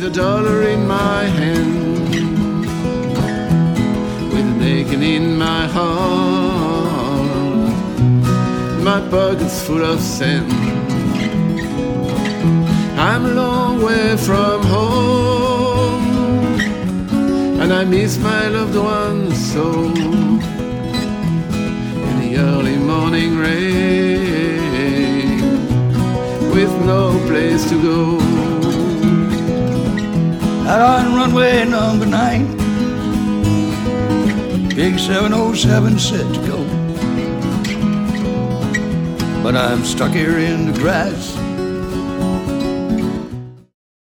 with $1 in my hand, with an aching in my heart, my pockets full of sand. I'm a long way from home, and I miss my loved ones so. In the early morning rain, with no place to go. Out on runway number 9, big 707 set to go. But I'm stuck here in the grass,